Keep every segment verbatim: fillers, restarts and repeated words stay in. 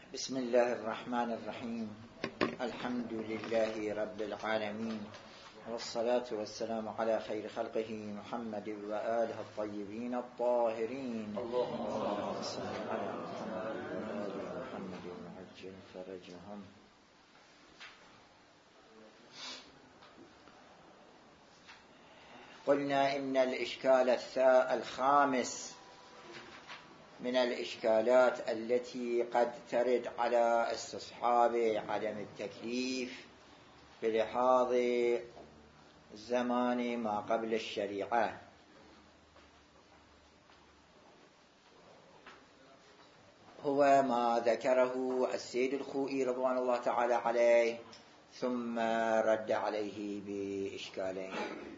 بسم الله الرحمن الرحيم. الحمد لله رب العالمين، والصلاة والسلام على خير خلقه محمد وآله الطيبين الطاهرين. اللهم صل على محمد وآل محمد وعجل فرجهم. قلنا إن الإشكال الخامس من الإشكالات التي قد ترد على استصحاب عدم التكليف بلحاظ زمان ما قبل الشريعة، هو ما ذكره السيد الخوئي رضوان الله تعالى عليه، ثم رد عليه بإشكالين.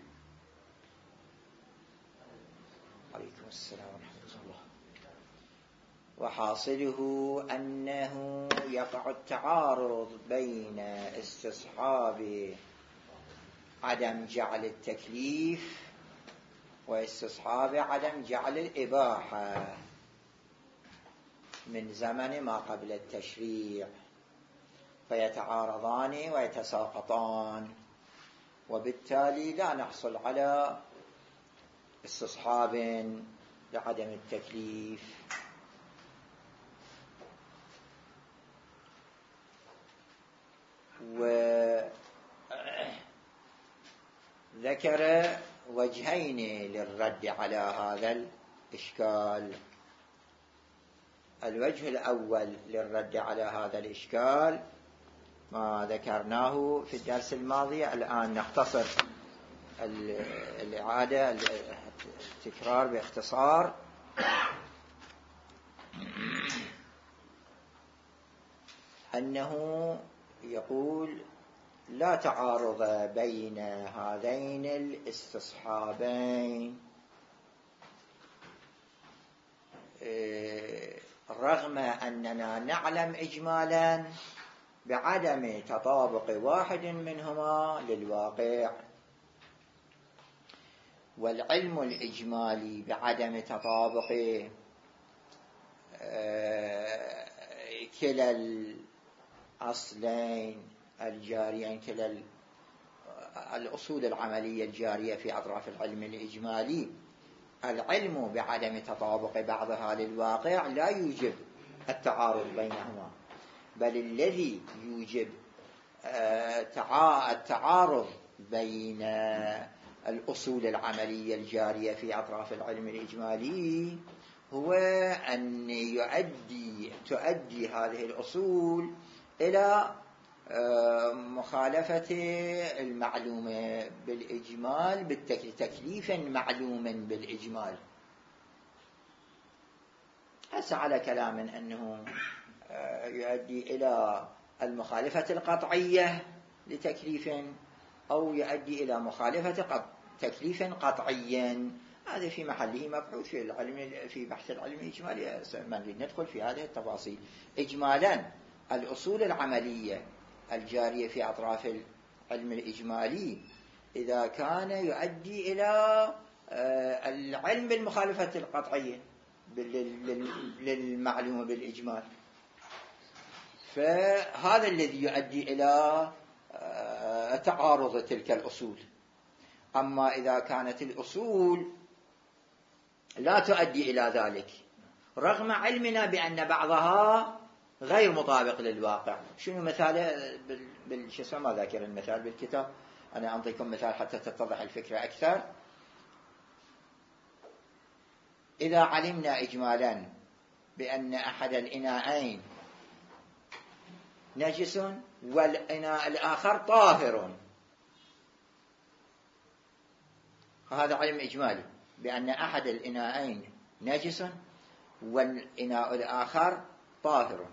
عليكم السلام ورحمة الله. وحاصله أنه يقع التعارض بين استصحاب عدم جعل التكليف واستصحاب عدم جعل الإباحة من زمن ما قبل التشريع، فيتعارضان ويتساقطان، وبالتالي لا نحصل على استصحاب لعدم التكليف. وذكر وجهين للرد على هذا الإشكال. الوجه الأول للرد على هذا الإشكال ما ذكرناه في الدرس الماضي، الآن نختصر الإعادة التكرار باختصار. أنه يقول لا تعارض بين هذين الاستصحابين رغم أننا نعلم إجمالا بعدم تطابق واحد منهما للواقع، والعلم الإجمالي بعدم تطابق كلا الأصلين الجاريين، كلا الأصول العملية الجارية في أطراف العلم الإجمالي، العلم بعدم تطابق بعضها للواقع لا يوجب التعارض بينهما، بل الذي يوجب التعارض بين الأصول العملية الجارية في أطراف العلم الإجمالي هو أن يؤدي تؤدي هذه الأصول إلى مخالفة المعلومة بالإجمال بالتكليف معلوم بالإجمال. هسه على كلام أنه يؤدي إلى المخالفة القطعية لتكليف أو يؤدي إلى مخالفة تكليف قطعيا، هذا في محله مبحوث في العلم في بحث العلم الإجمالي، ما نريد ندخل في هذه التفاصيل. إجمالا الأصول العملية الجارية في أطراف العلم الإجمالي إذا كان يؤدي إلى العلم بالمخالفة القطعية للمعلومة بالإجمال، فهذا الذي يؤدي إلى تعارض تلك الأصول. أما إذا كانت الأصول لا تؤدي إلى ذلك رغم علمنا بأن بعضها غير مطابق للواقع، شنو مثاله بالشسمة؟ ما ذاكر المثال بالكتاب، أنا أعطيكم مثال حتى تتضح الفكرة أكثر. إذا علمنا إجمالا بأن أحد الإناءين نجس والإناء الآخر طاهر، هذا علم إجمالي بأن أحد الإناءين نجس والإناء الآخر طاهر،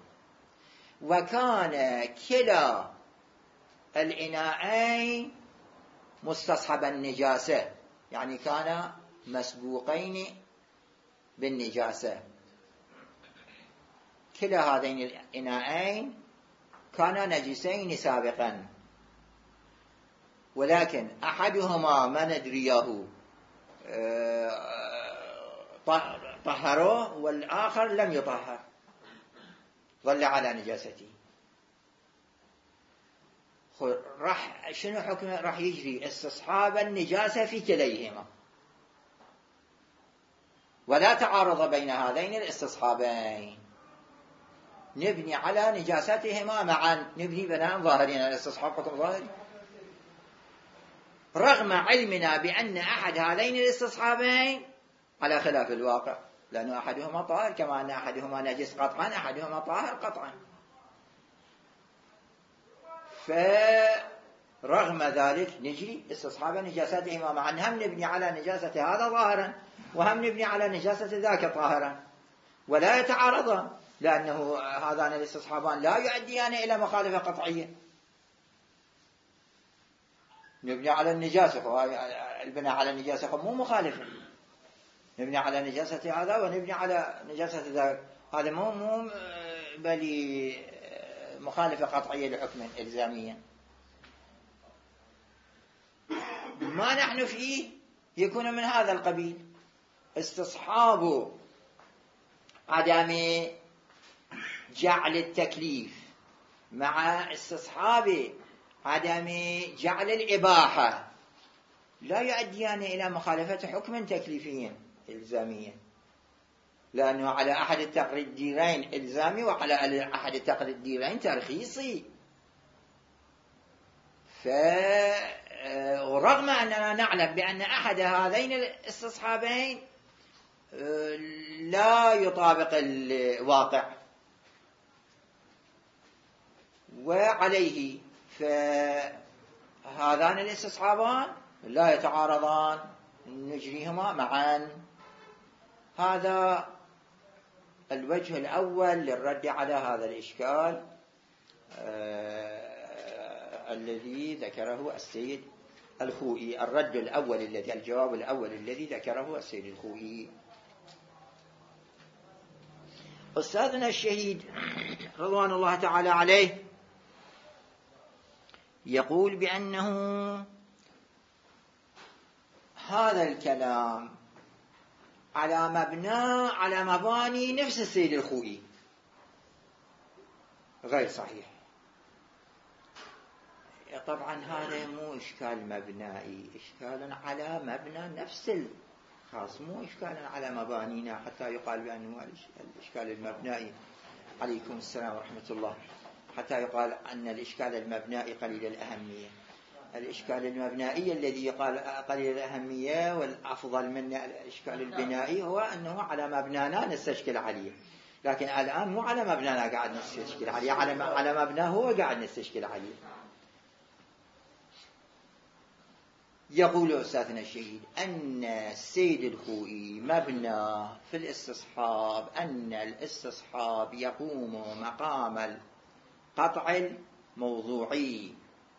وكان كلا الإناءين مستصحب النجاسة، يعني كان مسبوقين بالنجاسة، كلا هذين الإناءين كانا نجسين سابقا، ولكن أحدهما ما ندريه طهره والآخر لم يطهر، ظل على نجاسته. راح شنو حكمه؟ راح يجري استصحاب النجاسة في كليهما، ولا تعارض بين هذين الاستصحابين، نبني على نجاستهما معا، نبني بناء ظاهرين، الاستصحاب حكم ظاهري، رغم علمنا بأن أحد هذين الاستصحابين على خلاف الواقع، لأن أحدهما طاهر، كما أن أحدهما نجس قطعا، أحدهما طاهر قطعا. فرغم ذلك نجري استصحاب نجاساتهما معا، هم نبني على نجاسة هذا ظاهرا، وهم نبني على نجاسة ذاك طاهرا، ولا يتعارضان، لأنه هذان الاستصحابان لا يؤديان إلى مخالفة قطعية. نبني على النجاسة، البناء على النجاسة مو مخالفة، نبني على نجاسة هذا ونبني على نجاسة ذاك، هذا مو مو بل مخالفة قطعية لحكم إلزاميا. ما نحن فيه يكون من هذا القبيل، استصحاب عدم جعل التكليف مع استصحاب عدم جعل الإباحة لا يؤديان إلى مخالفة حكم تكليفي إلزامي، لأنه على أحد التقديرين إلزامي وعلى أحد التقديرين ترخيصي. ورغم أننا نعلم بأن أحد هذين الاستصحابين لا يطابق الواقع، وعليه فهذان الاستصحابان لا يتعارضان، نجريهما معا. هذا الوجه الأول للرد على هذا الإشكال آه الذي ذكره السيد الخوئي، الرد الأول الذي الجواب الأول الذي ذكره السيد الخوئي. أستاذنا الشهيد رضوان الله تعالى عليه يقول بأنه هذا الكلام على مبنى على مباني نفس السيد الخوئي غير صحيح. طبعا هذا مو إشكال مبنائي، إشكال على مبنى نفس الخاص، مو إشكال على مبانينا حتى يقال بأنه الإشكال المبنائي. عليكم السلام ورحمة الله. حتى يقال أن الإشكال المبنائي قليل الأهمية. الإشكال المبنائي الذي يقال قليل الأهمية والأفضل من الإشكال البنائي هو أنه على مبنانا نستشكل عليه، لكن الآن مو على مبنانا قاعد نستشكل عليه، على على مبناه هو قاعد نستشكل عليه. يقول أستاذنا الشهيد أن السيد الخوئي مبنى في الاستصحاب أن الاستصحاب يقوم مقام القطع الموضوعي،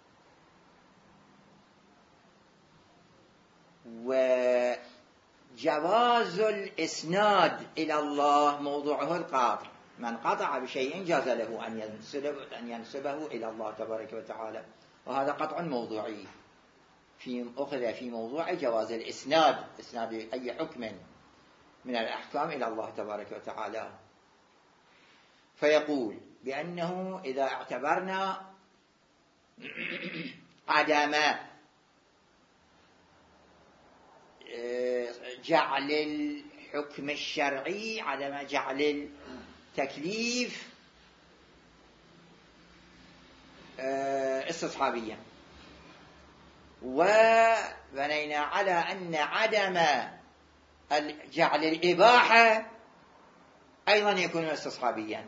وجواز الإسناد إلى الله موضوعه القاطع، من قطع بشيء جاز له أن ينسبه, أن ينسبه إلى الله تبارك وتعالى، وهذا قطع موضوعي في أخذ في موضوع جواز الإسناد، إسناد أي حكم من الأحكام إلى الله تبارك وتعالى. فيقول بأنه إذا اعتبرنا عدم جعل الحكم الشرعي، عدم جعل التكليف استصحابيا، وبنينا على أن عدم جعل الإباحة أيضا يكون استصحابيا،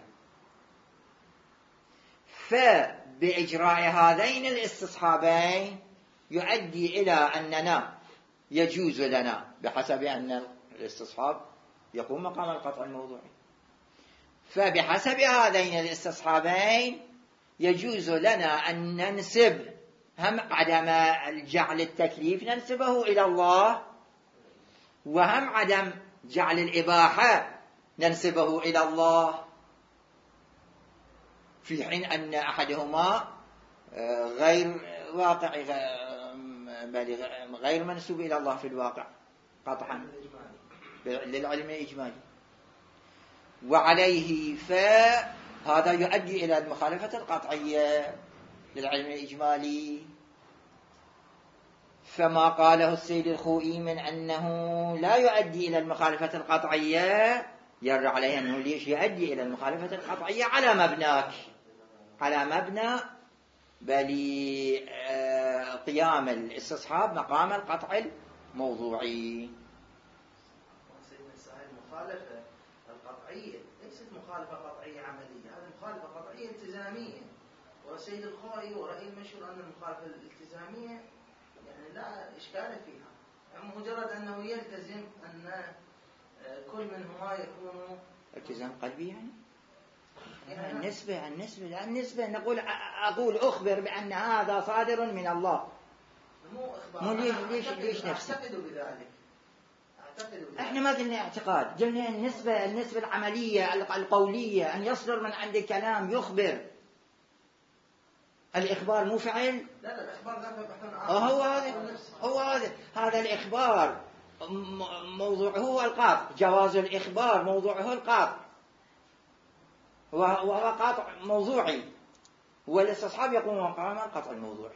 فبإجراء هذين الاستصحابين يؤدي إلى أننا يجوز لنا بحسب أن الاستصحاب يقوم مقام القطع الموضوعي، فبحسب هذين الاستصحابين يجوز لنا أن ننسب هم عدم جعل التكليف ننسبه إلى الله، وهم عدم جعل الإباحة ننسبه إلى الله، في حين أن أحدهما غير واقعي غير منسوب إلى الله في الواقع قطعا للعلم الإجمالي. وعليه ف هذا يؤدي إلى المخالفة القطعية للعلم الإجمالي. فما قاله السيد الخوئي من أنه لا يؤدي إلى المخالفة القطعية يرى عليه أنه ليش يؤدي إلى المخالفة القطعية على مبناك، على مبنى بل قيام الاستصحاب مقام القطع الموضوعي. المخالفة القطعية ليست مخالفة قطعية عملية، هذه مخالفة قطعية التزامية. والسيد الخوئي ورأي المشهور أن المخالفة الالتزامية يعني لا إشكال فيها، يعني مجرد أنه يلتزم أن كل منهما يكون التزام قلبي يعني. يعني النسبة النسبة النسبة نقول أقول أخبر بأن هذا صادر من الله، مو إخبار. مو ليش ليش ليش نفسي أعتقد بذلك. أعتقد بذلك. إحنا ما قلنا اعتقاد، قلنا النسبة النسبة العملية القولية أن يصدر من عند كلام يخبر. الإخبار مو فعل. لا لا الإخبار ذاك بحث عن هو هذا هو هذا هذا الإخبار موضوعه هو القاطع، جواز الإخبار موضوعه القاطع، وهو قاطع موضوعي، والاستصحاب يقوم مقام القطع الموضوعي.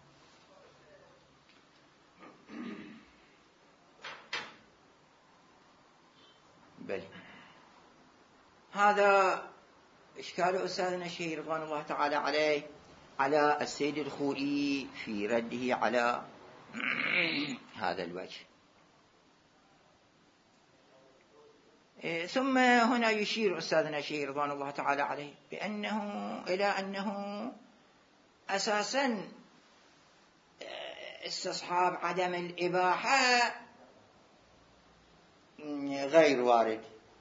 بل هذا إشكال أستاذنا الشيخ رضوان الله تعالى عليه على السيد الخوئي في رده على هذا الوجه. ثم هنا يشير أستاذنا الشيخ رضوان الله تعالى عليه بأنه إلى أنه أساسا استصحاب عدم الإباحة غير وارد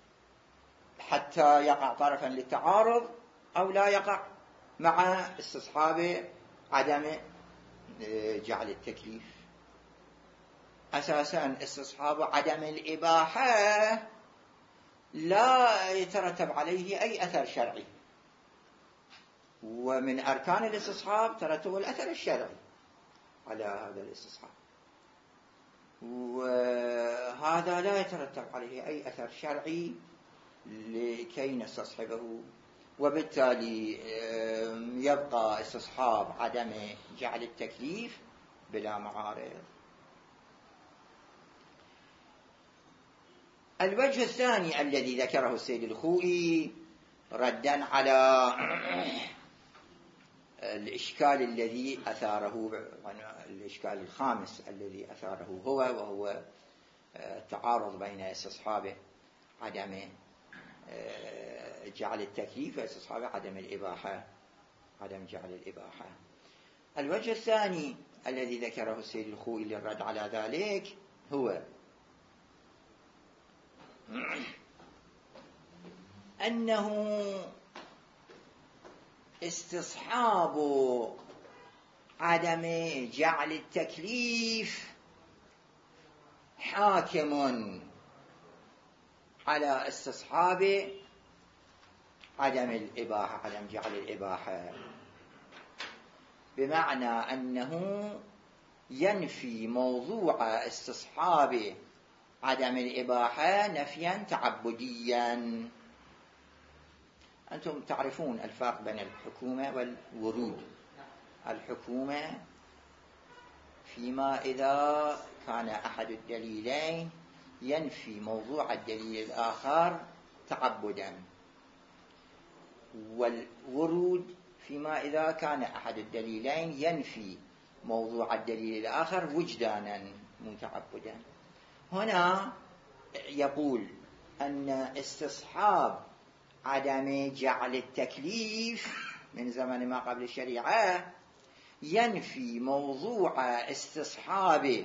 حتى يقع طرفا للتعارض أو لا يقع مع استصحاب عدم جعل التكليف. أساسا استصحاب عدم الإباحة لا يترتب عليه أي أثر شرعي، ومن أركان الاستصحاب ترتب الأثر الشرعي على هذا الاستصحاب، وهذا لا يترتب عليه أي أثر شرعي لكي نستصحبه، وبالتالي يبقى استصحاب عدم جعل التكليف بلا معارض. الوجه الثاني الذي ذكره السيد الخوئي ردا على الإشكال الذي أثاره، الإشكال الخامس الذي أثاره هو وهو التعارض بين استصحاب عدم جعل التكليف واستصحاب عدم الإباحة، عدم جعل الإباحة. الوجه الثاني الذي ذكره السيد الخوئي للرد على ذلك هو أنه استصحاب عدم جعل التكليف حاكم على استصحاب عدم الإباحة، عدم جعل الإباحة، بمعنى أنه ينفي موضوع استصحاب عدم الإباحة نفيا تعبديا. أنتم تعرفون الفرق بين الحكومة والورود. الحكومة فيما إذا كان أحد الدليلين ينفي موضوع الدليل الآخر تعبدا، والورود فيما إذا كان أحد الدليلين ينفي موضوع الدليل الآخر وجدانا متعبدا. هنا يقول أن استصحاب عدم جعل التكليف من زمن ما قبل الشريعة ينفي موضوع استصحاب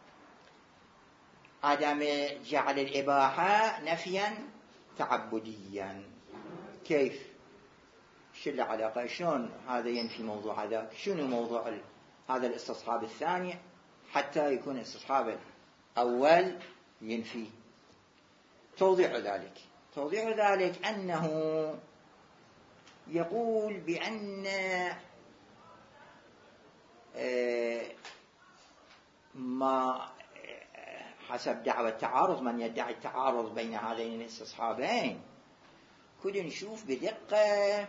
عدم جعل الإباحة نفيا تعبديا. كيف؟ شو العلاقة؟ شلون هذا ينفي موضوع ذاك؟ شنو موضوع هذا الاستصحاب الثاني حتى يكون استصحاب الأول ينفي؟ توضيح ذلك توضيح ذلك أنه يقول بأن ما حسب دعوى التعارض، من يدعي التعارض بين هذين الاستصحابين كل نشوف بدقة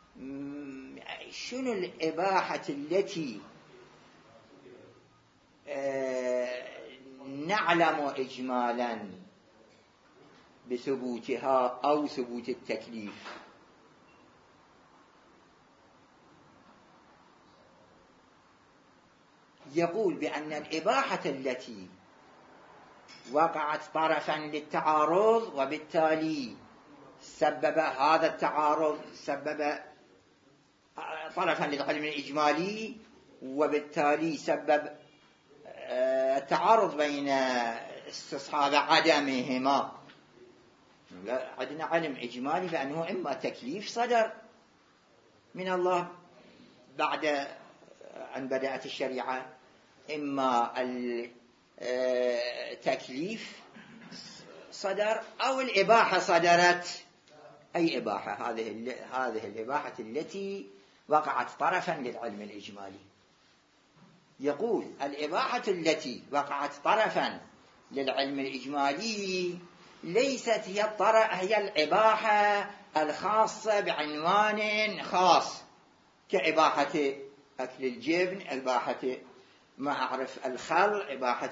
شنو الإباحة التي نعلم إجمالا بثبوتها أو ثبوت التكليف. يقول بأن الإباحة التي وقعت طرفا للتعارض وبالتالي سبب هذا التعارض سبب طرفا للعلم الإجمالي وبالتالي سبب التعارض بين استصحاب عدمهما. عندنا علم إجمالي بأنه إما تكليف صدر من الله بعد أن بدأت الشريعة، إما التكليف صدر أو الإباحة صدرت. أي إباحة؟ هذه هذه الإباحة التي وقعت طرفا للعلم الإجمالي. يقول الإباحة التي وقعت طرفا للعلم الإجمالي ليست هي الطرف هي الإباحة الخاصة بعنوان خاص، كإباحة أكل الجبن، إباحة ما أعرف الخل، إباحة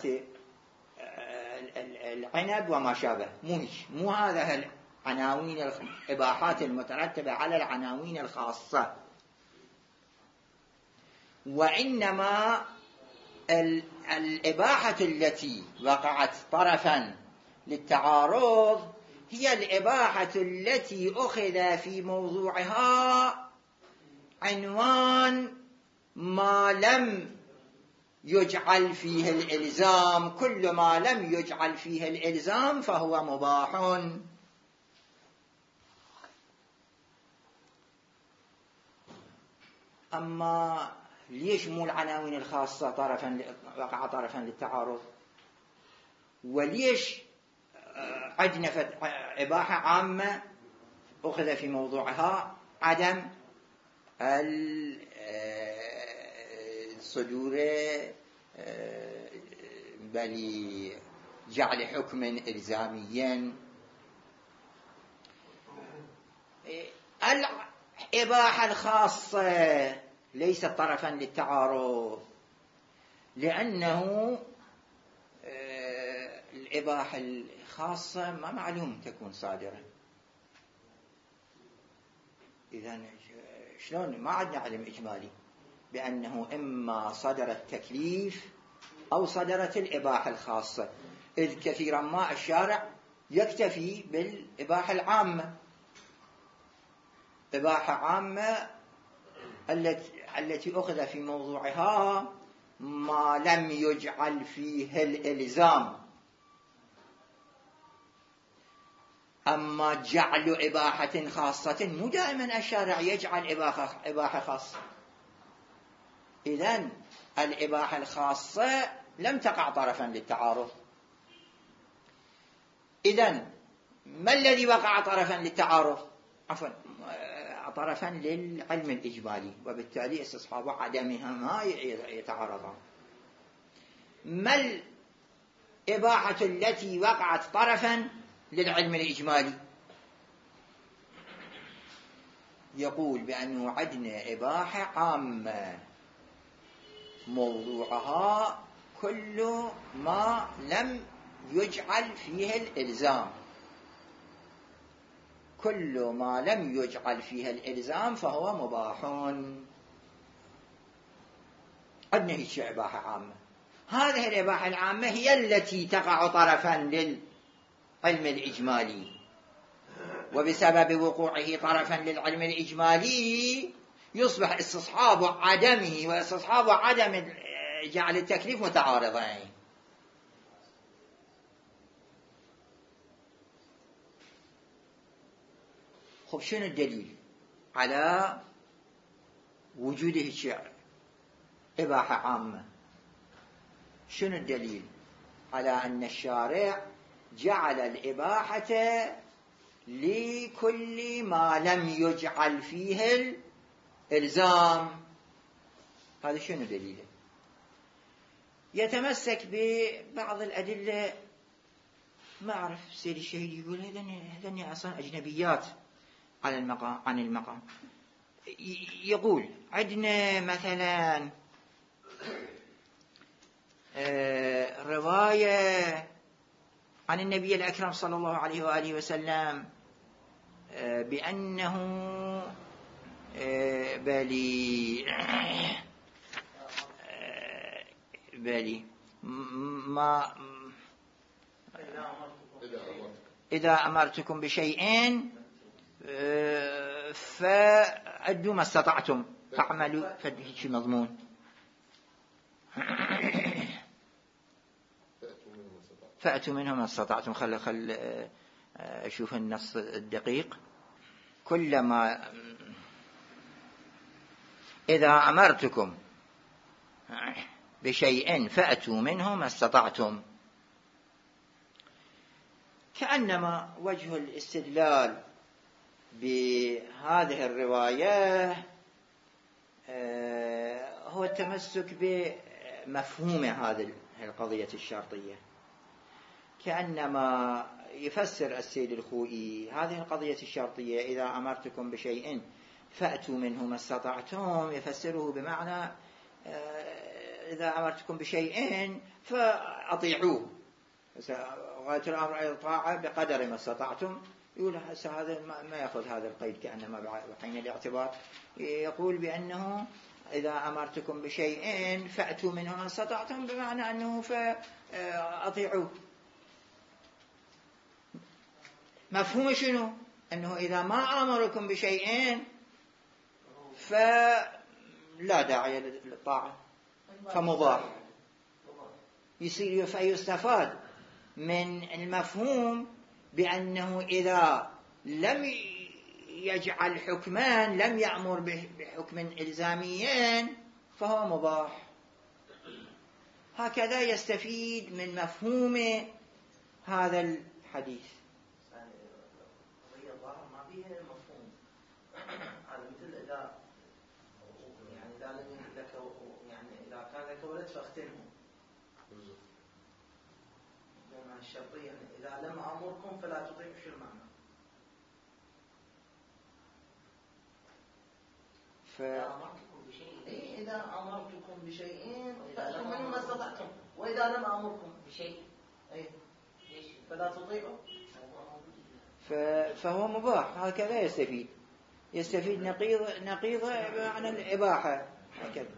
العنب وما شابه. مو مو هذا العناوين الإباحات المترتبة على العناوين الخاصة، وإنما الإباحة التي وقعت طرفا للتعارض هي الإباحة التي أخذ في موضوعها عنوان ما لم يجعل فيه الإلزام. كل ما لم يجعل فيه الإلزام فهو مباح. أما ليش مو العناوين الخاصة طرفا وقع طرفا للتعارض؟ وليش عندنا إباحة عامة أخذ في موضوعها عدم الصدور بل جعل حكم إلزاميا؟ الإباحة الخاصة ليست طرفا للتعارض، لأنه الإباحة الخاصة ما معلوم تكون صادرة. إذن شلون ما عندنا علم إجمالي بأنه إما صدر التكليف أو صدرت الإباحة الخاصة، إذ كثيرا ما الشارع يكتفي بالإباحة العامة. إباحة عامة التي أخذ في موضوعها ما لم يجعل فيه الإلزام. أما جعل إباحة خاصة مو دائما الشارع يجعل إباحة, إباحة خاصة. إذن الإباحة الخاصة لم تقع طرفا للتعارض. إذن ما الذي وقع طرفا للتعارض؟ عفوا طرفا للعلم الإجمالي، وبالتالي استصحاب عدمها ما يتعارضان. ما الإباحة التي وقعت طرفا للعلم الإجمالي؟ يقول بأنه عندنا إباحة عامة موضوعها كل ما لم يجعل فيه الإلزام. كل ما لم يجعل فيه الإلزام فهو مباح. عندنا هيك إباحة عامة. هذه الإباحة العامة هي التي تقع طرفا للعلم الإجمالي، وبسبب وقوعه طرفا للعلم الإجمالي يصبح استصحاب عدمه واستصحاب عدم جعل التكليف متعارضين. خب شنو الدليل على وجود الشعر إباحة عامة؟ شنو الدليل على أن الشارع جعل الإباحة لكل ما لم يجعل فيه الإلزام؟ هذا شنو دليله؟ يتمسك ببعض الأدلة. ما أعرف سيد الشهيد يقول هذني أصلا أجنبيات، على المقام عن المقام. يقول عندنا مثلا رواية عن النبي الأكرم صلى الله عليه وآله وسلم بأنه بالي بالي ما إذا أمرتكم بشيء فأدوا ما استطعتم فاعملوا فهيك مضمون. فأتوا منه ما استطعتم. خل خل أشوف النص الدقيق. كلما إذا أمرتكم بشيء فأتوا منه ما استطعتم. كأنما وجه الاستدلال بهذه الرواية هو التمسك بمفهوم هذه القضية الشرطية، كأنما يفسر السيد الخوئي هذه القضية الشرطية إذا أمرتكم بشيء فأتوا منه ما استطعتم، يفسره بمعنى إذا أمرتكم بشيء فأطيعوه، غاية الأمر أي الطاعة بقدر ما استطعتم. يقول هذا ما يأخذ هذا القيد كأنما بحين الاعتبار، يقول بأنه إذا أمرتكم بشيء فأتوا منه ما استطعتم بمعنى أنه فأطيعوه. مفهوم شنو؟ أنه إذا ما أمركم بشيء فلا داعي للطاعة فمباح. يصير فيستفاد من المفهوم بأنه إذا لم يجعل حكما لم يأمر بحكم إلزاميا فهو مباح. هكذا يستفيد من مفهوم هذا الحديث. فاختنهم بمعنى الشرطية إذا لم أمركم فلا تطيعوا. شو المعنى؟ ف... إيه إذا أمرتكم بشيء فأتوا منه ما استطعتم، وإذا لم أمركم بشيء إيه فلا تطيعوا ف... فهو مباح. هكذا يستفيد يستفيد نقيض نقيض بمعنى الإباحة. هكذا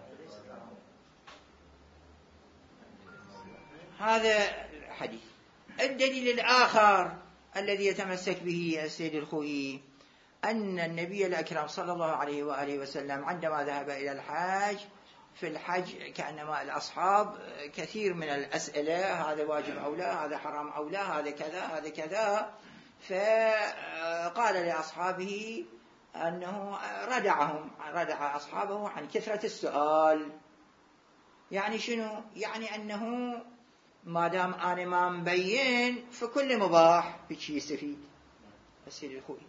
هذا الحديث. الدليل الآخر الذي يتمسك به السيد الخوئي أن النبي الأكرم صلى الله عليه وآله وسلم عندما ذهب إلى الحج، في الحج كأنما الأصحاب كثير من الأسئلة، هذا واجب أو لا، هذا حرام أو لا، هذا كذا هذا كذا، فقال لأصحابه أنه ردعهم ردع أصحابه عن كثرة السؤال. يعني شنو؟ يعني أنه ما دام أنا ما مبين فكل مباح. بشي يستفيد السيد الخوئي.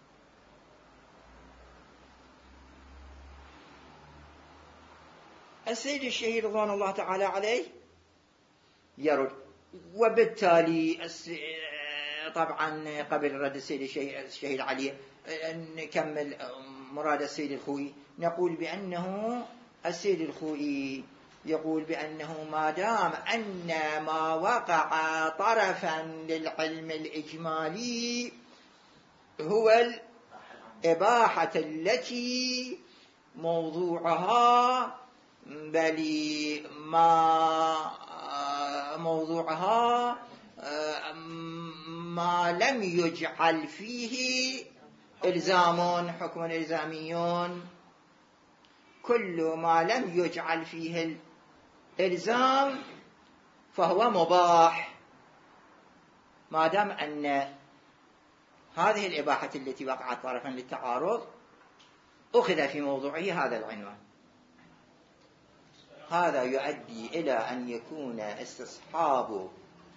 السيد الشهيد رضوان الله تعالى عليه يرد. وبالتالي طبعا قبل رد السيد الشهيد علي نكمل مراد السيد الخوئي. نقول بأنه السيد الخوئي يقول بأنه ما دام أن ما وقع طرفا للعلم الإجمالي هو الإباحة التي موضوعها بل ما موضوعها ما لم يجعل فيه إلزام حكم إلزاميون، كل ما لم يجعل فيه الإلزام فهو مباح، ما دام أن هذه الإباحة التي وقعت طرفا للتعارض أخذ في موضوعه هذا العنوان. هذا يؤدي إلى أن يكون استصحاب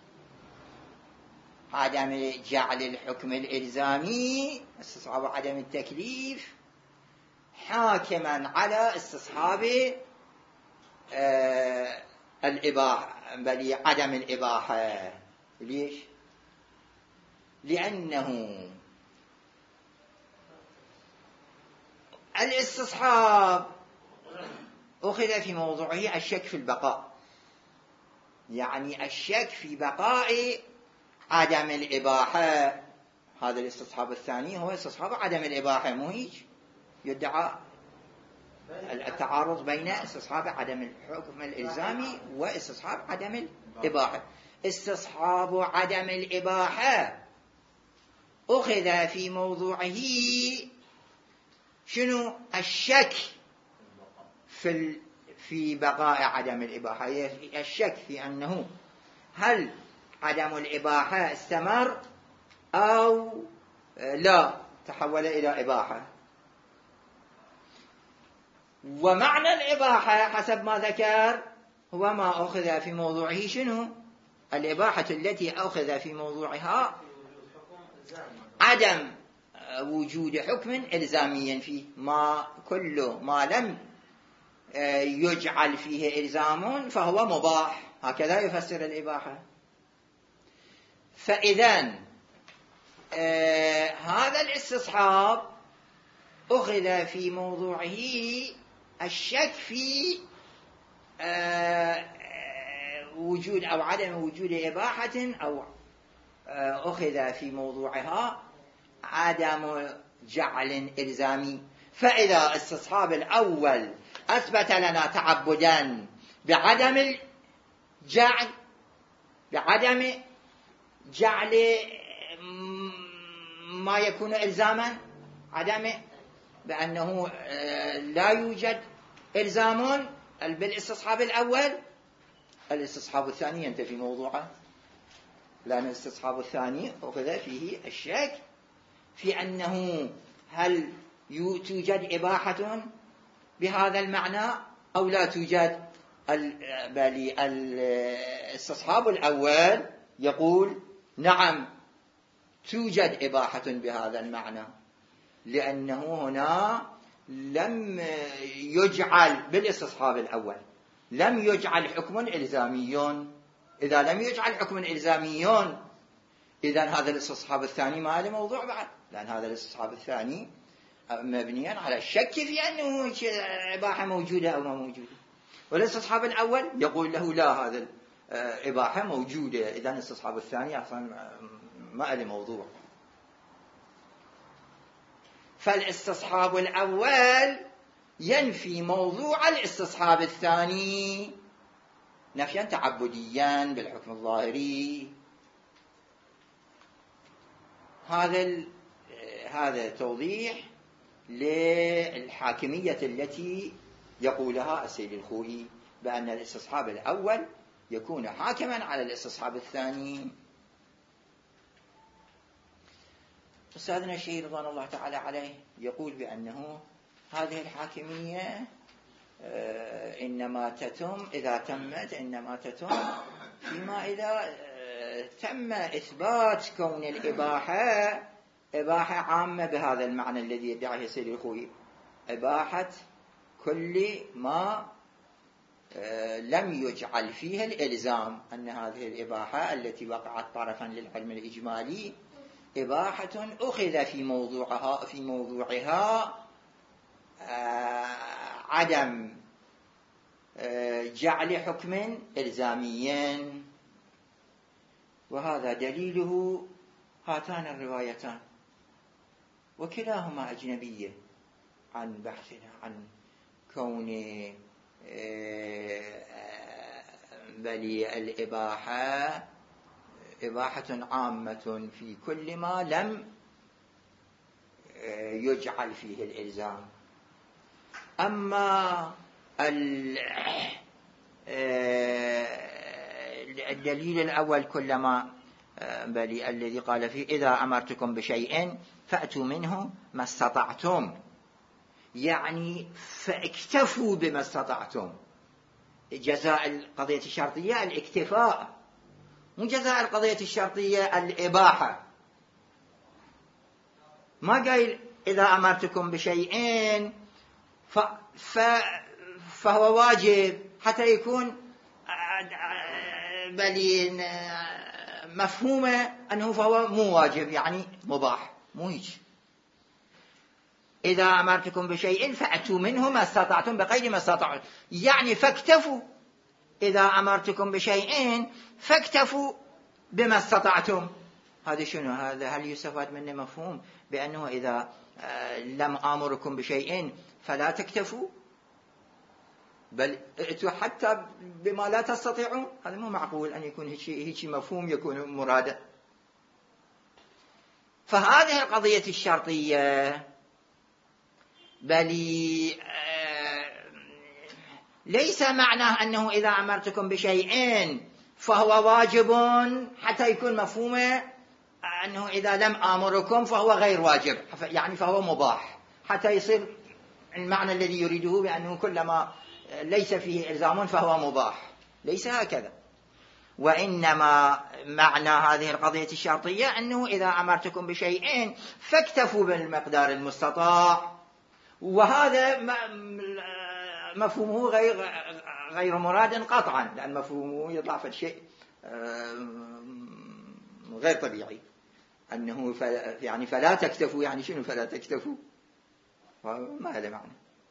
عدم جعل الحكم الإلزامي، استصحاب عدم التكليف، حاكما على استصحاب آه الإباحة بل عدم الإباحة. ليش؟ لأنه الاستصحاب أخذ في موضوعه الشك في البقاء، يعني الشك في بقاء عدم الإباحة. هذا الاستصحاب الثاني هو استصحاب عدم الإباحة، مو هيك؟ يدعى التعارض بين استصحاب عدم الحكم الإلزامي واستصحاب عدم الإباحة. استصحاب عدم الإباحة أخذ في موضوعه شنو؟ الشك في في بقاء عدم الإباحة، الشك في أنه هل عدم الإباحة استمر أو لا تحول إلى إباحة. ومعنى الإباحة حسب ما ذكر هو ما أخذ في موضوعه شنو؟ الإباحة التي أخذ في موضوعها عدم وجود حكم إلزامي فيه، ما كل ما لم يجعل فيه إلزام فهو مباح، هكذا يفسر الإباحة. فإذن آه هذا الاستصحاب أخذ في موضوعه الشك في آه وجود أو عدم وجود إباحة، أو آه أخذ في موضوعها عدم جعل إلزامي. فإذا استصحاب الأول أثبت لنا تعبدا بعدم الجعل، بعدم جعل ما يكون إلزاما، عدم بأنه لا يوجد إلزام بالاستصحاب الأول، الاستصحاب الثاني ينتفي موضوعه، لأن الاستصحاب الثاني أخذ فيه الشك في أنه هل توجد إباحة بهذا المعنى أو لا توجد. بل الاستصحاب الأول يقول نعم توجد إباحة بهذا المعنى، لأنه هنا لم يجعل بالاستصحاب الأول لم يجعل حكم إلزامي. إذا لم يجعل حكم إلزامي إذن هذا الاستصحاب الثاني ما له موضوع بعد، لأن هذا الاستصحاب الثاني مبنيا على الشك في أنه إباحة موجودة أو ما موجودة. والاستصحاب الأول يقول له لا، هذا إباحة موجودة، إذن الاستصحاب الثاني أصلا ما له موضوع. فالاستصحاب الأول ينفي موضوع الاستصحاب الثاني نفيا تعبديا بالحكم الظاهري. هذا هذا توضيح للحاكمية التي يقولها السيد الخوئي، بأن الاستصحاب الأول يكون حاكما على الاستصحاب الثاني. أستاذنا الشيخ رضوان الله تعالى عليه يقول بأنه هذه الحاكمية إنما تتم إذا تمت إنما تتم فيما إذا تم إثبات كون الإباحة إباحة عامة بهذا المعنى الذي يدعيه السيد الخوئي، إباحة كل ما لم يجعل فيها الإلزام، أن هذه الإباحة التي وقعت طرفا للعلم الإجمالي إباحة أخذ في موضوعها في موضوعها عدم جعل حكم إلزاميا. وهذا دليله هاتان الروايتان، وكلاهما أجنبية عن بحثنا عن كون بل الإباحة إباحة عامة في كل ما لم يجعل فيه الإلزام. أما الدليل الأول كلما بل الذي قال فيه إذا أمرتكم بشيء فأتوا منه ما استطعتم، يعني فاكتفوا بما استطعتم. جزاء القضية الشرطية الاكتفاء، مو جزاء القضية الشرطية الإباحة. ما قال إذا أمرتكم بشيء ف... ف... فهو واجب حتى يكون بلين مفهومه أنه فهو مو واجب يعني مباح، مو هيك. إذا أمرتكم بشيء فأتوا منه ما استطعتم بقيد ما استطعتم، يعني فاكتفوا. إذا أمرتكم بشيء فاكتفوا بما استطعتم. هذا شنو؟ هذا هل يستفاد منه مفهوم بأنه إذا لم آمركم بشيء فلا تكتفوا، بل ائتوا حتى بما لا تستطيعون؟ هذا مو معقول أن يكون هيك مفهوم يكون مراده. فهذه القضية الشرطية بل ليس معناه أنه إذا أمرتكم بشيء فهو واجب حتى يكون مفهومه أنه إذا لم آمركم فهو غير واجب، يعني فهو مباح، حتى يصير المعنى الذي يريده بأنه كلما ليس فيه إلزام فهو مباح. ليس هكذا، وإنما معنى هذه القضية الشرطية أنه إذا أمرتكم بشيء فاكتفوا بالمقدار المستطاع، وهذا مفهومه غير غير مراد قطعا، لأن مفهومه يطلع في الشيء غير طبيعي، أنه يعني فلا تكتفوا، يعني شنو فلا تكتفوا؟ ما هذا معنى.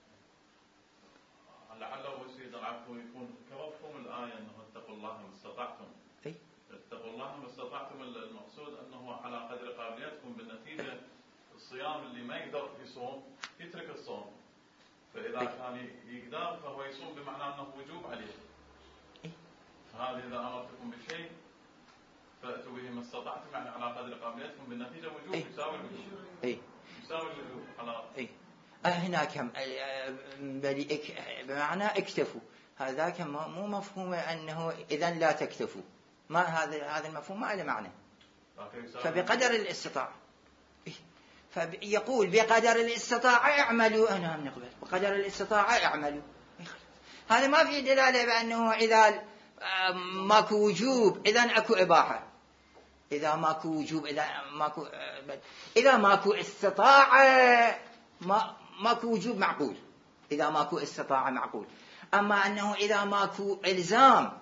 لعله سيد العفو يكون كمفهوم الآية أنه اتقوا الله ما استطعتم. أي؟ اتقوا الله ما استطعتم، المقصود أنه على قدر قابليتكم، بالنتيجة الصيام اللي ما يقدر يصوم يترك الصوم، فإذا أي؟ كان يقدر فهو يصوم بمعنى أنه وجوب عليه. أي؟ فهذا إذا أمرتكم بشيء فأتوا به ما استطعتم، يعني على قدر قابليتكم، بالنتيجة وجوب أي؟ يساوي الوجوب. أي؟ يساوي الوجوب على أي؟ هناك هم بمعنى اكتفوا، هذاك مو مفهوم أنه إذا لا تكتفوا، ما هذا هذا المفهوم ما له معنى. فبقدر الاستطاعة، فيقول بقدر الاستطاعة اعملوا، أنا هم نقبل بقدر الاستطاعة اعملوا. هذا ما في دلالة بأنه إذا ماكو وجوب إذا أكو إباحة، إذا ماكو وجوب إذا ماكو إذا ماكو استطاعة ما ماكو وجوب معقول، إذا ماكو استطاعة معقول. أما أنه إذا ماكو إلزام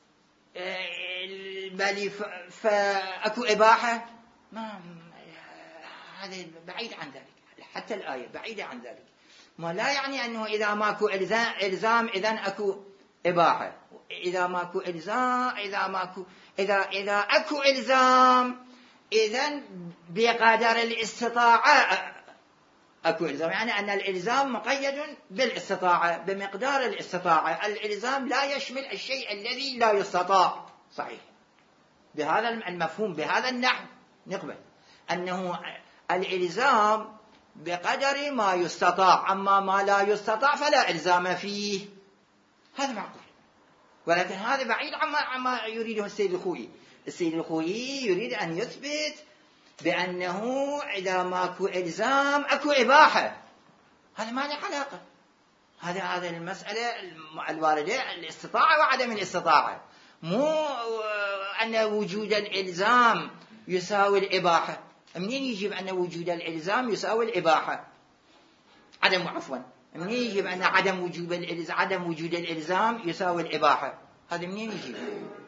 بل فأكو إباحة، ما هذا بعيد عن ذلك، حتى الآية بعيدة عن ذلك. ما لا يعني أنه إذا ماكو إلزام إذن أكو إباحة، إذا ماكو إلزام إذا ماكو إذا إذا أكو إلزام إذن بقدر الاستطاعة أكو إلزام، يعني أن الإلزام مقيد بالاستطاعة، بمقدار الاستطاعة. الإلزام لا يشمل الشيء الذي لا يستطاع، صحيح. بهذا المفهوم بهذا النحو نقبل أنه الإلزام بقدر ما يستطاع، أما ما لا يستطاع فلا إلزام فيه، هذا معقول. ولكن هذا بعيد عما عما يريده السيد الخوئي. السيد الخوئي يريد أن يثبت بأنه إذا ماكو إلزام أكو إباحة، هذا ما له علاقة. هذا هذا المسألة الواردة الاستطاعة وعدم الاستطاعة، مو أن وجود الإلزام يساوي الإباحة. منين يجب أن وجود الإلزام يساوي الإباحة؟ عدم عفوا منين يجب أن عدم وجود الإلزام عدم وجود الإلزام يساوي الإباحة؟ هذا منين يجب؟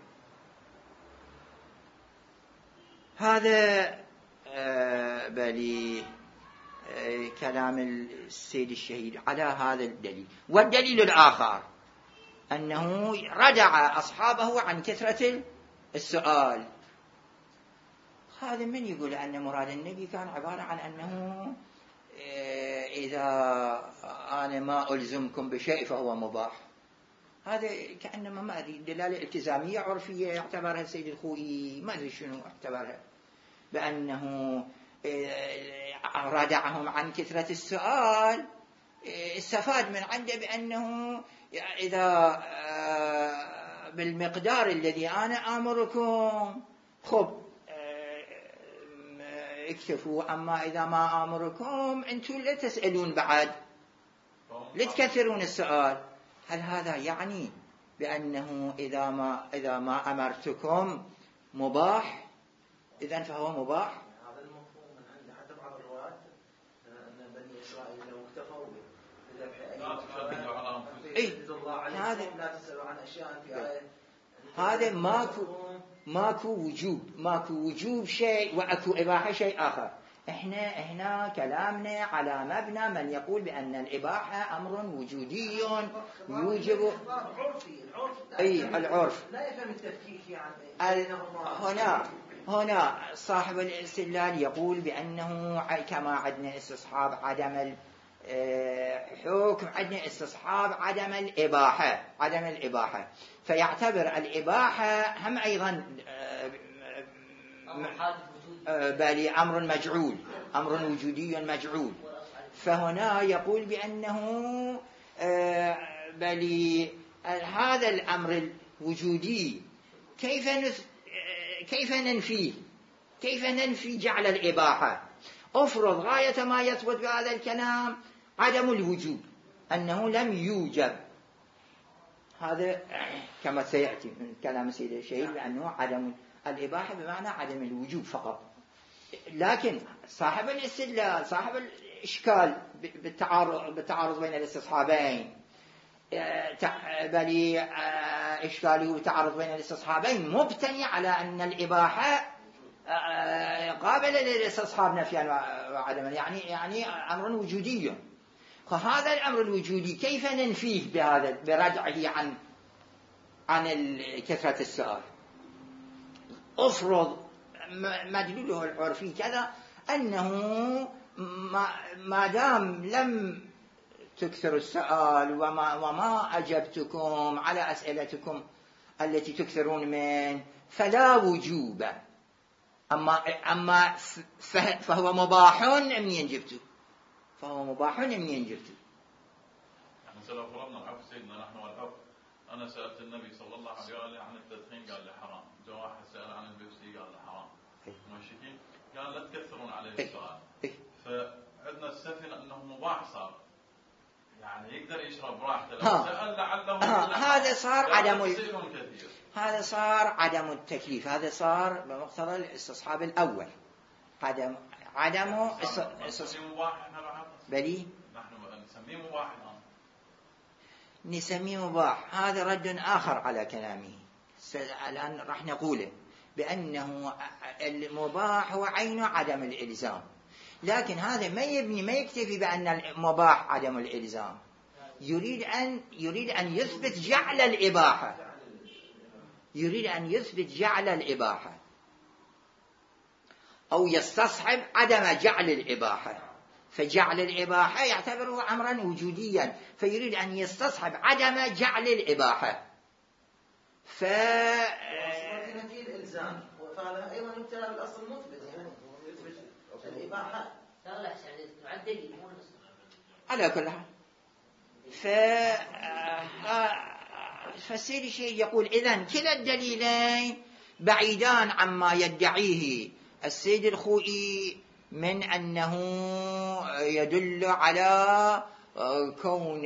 هذا آه بلي آه كلام السيد الشهيد على هذا الدليل. والدليل الآخر أنه ردع أصحابه عن كثرة السؤال. هذا من يقول أن مراد النبي كان عبارة عن أنه إذا أنا ما ألزمكم بشيء فهو مباح؟ هذا كأنما ما أدري دلالة التزامية عرفية يعتبرها السيد الخوئي، ما أدري شنو اعتبرها، بأنه ردعهم عن كثرة السؤال استفاد من عنده بأنه إذا بالمقدار الذي أنا آمركم خب اكتفوا، أما إذا ما آمركم أنتم لا تسألون بعد، لا تكثرون السؤال. هل هذا يعني بأنه إذا ما إذا ما أمرتكم مباح إذن فهو مباح؟ هذا المفهوم من عند حتى بعض الروايات أن بني إسرائيل لو اكتفوا بذبح أي هذا لا تسألوا عن أشياء في آية هذا ماكو ماكو وجوب ماكو وجوب شيء وأكو إباحة شيء آخر. احنا احنا كلامنا على مبنى من يقول بأن الإباحة أمر وجودي يوجب عرفي العرف أي العرف لا يفهم التفكيك يعني هنا هنا صاحب الاستدلال يقول بأنه كما عندنا استصحاب عدم حكم، عندنا استصحاب عدم الإباحة عدم الإباحة فيعتبر الإباحة هم أيضا بل أمر مجعول، أمر وجودي مجعول. فهنا يقول بأنه بل هذا الأمر الوجودي كيف كيف ننفيه؟ كيف ننفي جعل الإباحة؟ أفرض غاية ما يثبت بهذا الكلام عدم الوجود، أنه لم يوجب. هذا كما سيأتي من كلام سيد الشهيد بأنه عدم الإباحة بمعنى عدم الوجود فقط. لكن صاحب الاستدلال صاحب الإشكال بالتعارض, بالتعارض بين الاستصحابين، بل إشكاله بالتعارض بين الاستصحابين مبتني على أن الإباحة قابلة للاستصحاب نفيا وعدما، يعني يعني أمر وجودي. فهذا الأمر الوجودي كيف ننفيه بهذا برجعه عن عن كثرة السؤال؟ أفرض مدلوله العرفي كذا أنه ما دام لم تكثر السؤال وما, وما أجبتكم على أسئلتكم التي تكثرون من فلا وجوب، أما, أما فهو مباح أم ينجبته، فهو مباح أم ينجبته. نحن سلف فرضنا العفو سيدنا نحن والعفو. أنا سألت النبي صلى الله عليه وآله عن التدخين قال لي حرام، جو واحد سأل عن البيبسي قال لي حرام، ماشي قال لا تكثرون عليه السؤال. فعندنا السفن أنه مباح صار، يعني يقدر يشرب براحته لو سأل لعله هذا صار عدم هذا صار عدم التكليف، هذا صار بمقتضى الاستصحاب الأول عدم عدم استصحاب مباح. بلي نحن نسميه مباح الآن، نسميه مباح. هذا رد آخر على كلامه الآن راح نقوله بأنه المباح هو عين عدم الإلزام، لكن هذا ما يبني ما يكتفي بأن المباح عدم الإلزام، يريد أن يريد أن يثبت جعل الإباحة، يريد أن يثبت جعل الإباحة أو يستصحب عدم جعل الإباحة. فجعل الإباحة يعتبره أمرا وجوديا، فيريد أن يستصحب عدم جعل الإباحة. ف الإلزام وفعلها أيضا يبتلى بالأصل المثبت، يعني يثبت الإباحة على كل حال. ف فالسيد الشيخ يقول إذن كلا الدليلين بعيدان عما يدعيه السيد الخوئي من أنه يدل على كون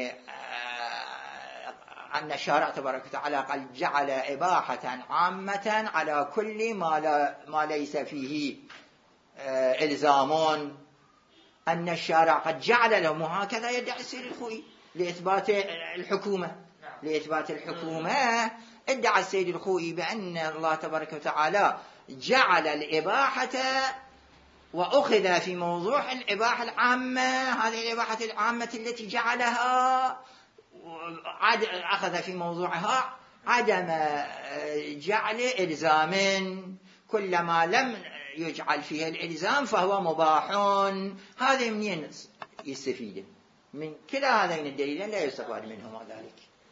أن الشارع تبارك وتعالى قد جعل إباحة عامة على كل ما, لا ما ليس فيه إلزام، أن الشارع قد جعل له، وهكذا يدعي السيد الخوئي لإثبات الحكومة. لإثبات الحكومة ادعى السيد الخوئي بأن الله تبارك وتعالى جعل الإباحة وأخذ في موضوع الإباحة العامة، هذه الإباحة العامة التي جعلها أخذ في موضوعها عدم جعل إلزام، كلما لم يجعل فيها الإلزام فهو مباح. هذا منين يستفيد؟ من كلا هذين الدليلين لا يستفاد منهما ذلك.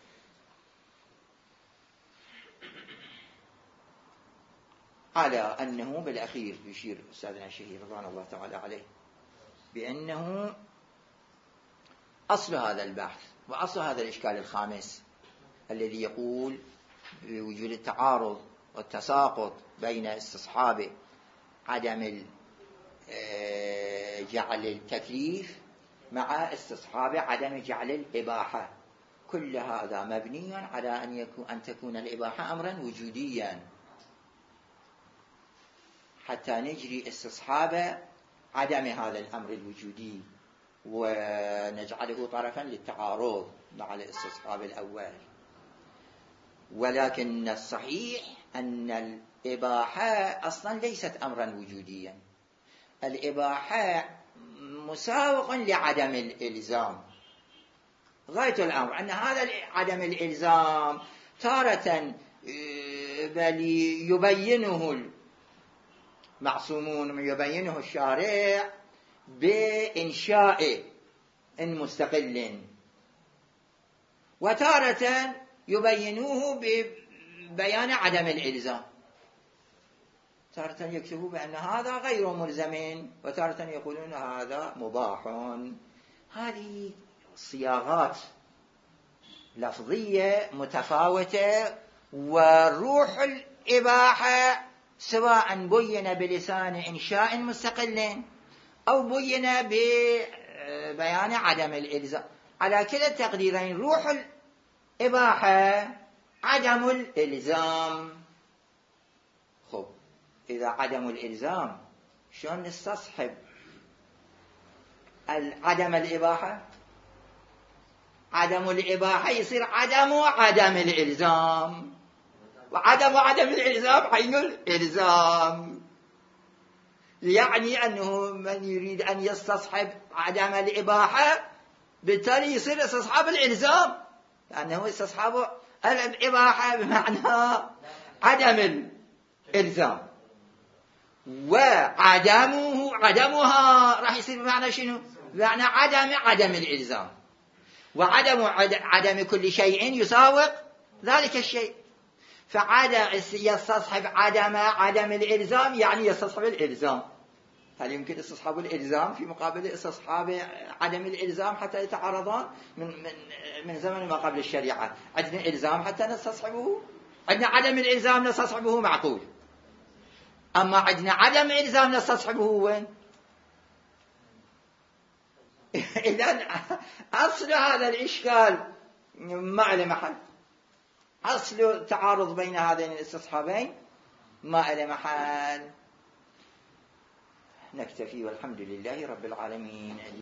على أنه بالأخير يشير أستاذنا الشهير رضوان الله تعالى عليه بأنه أصل هذا البحث وأصل هذا الإشكال الخامس الذي يقول بوجود التعارض والتساقط بين استصحاب عدم جعل التكليف مع استصحاب عدم جعل الإباحة، كل هذا مبني على أن يكون أن تكون الإباحة أمرا وجوديا حتى نجري استصحاب عدم هذا الأمر الوجودي ونجعله طرفا للتعارض مع الاستصحاب الأول. ولكن الصحيح أن الإباحة أصلا ليست أمرا وجوديا، الإباحة مساوق لعدم الإلزام. غاية الأمر أن هذا عدم الإلزام تارة بل يبينه المعصومون، يبينه الشارع بإنشاء مستقل، وتارة يبينوه ببيان عدم الإلزام. تارة يكتبوا بأن هذا غير ملزم، وتارة يقولون هذا مباح. هذه صياغات لفظية متفاوتة، وروح الإباحة سواء بين بلسان إنشاء مستقل أو بين ببيان عدم الإلزام. على كلا التقديرين روح الإباحة عدم الإلزام. خب إذا عدم الإلزام شلون نستصحب عدم الإباحة؟ عدم الإباحة يصير عدم عدم الإلزام، وعدم عدم الإلزام عين الإلزام. يعني أنه من يريد أن يستصحب عدم الإباحة بالتالي يصير استصحاب الإلزام، لأنه استصحاب الإباحة بمعنى عدم الإلزام، وعدمه عدمها راح يصير بمعنى شنو؟ بمعنى عدم عدم الإلزام، وعدم عدم كل شيء يساوق ذلك الشيء. فعدم يستصحب عدم عدم الإلزام يعني يستصحب الإلزام. هل يمكن استصحاب الإلزام في مقابل استصحاب عدم الإلزام حتى يتعارضان؟ من من من زمن ما قبل الشريعة عندنا إلزام حتى نستصحبه، عندنا عدم الإلزام نستصحبه معقول، أما عندنا عدم الإلزام نستصحبه وين؟ إذن أصل هذا الإشكال ما له محل، أصل تعارض بين هذين الاستصحابين ما له محل. نكتفي والحمد لله رب العالمين.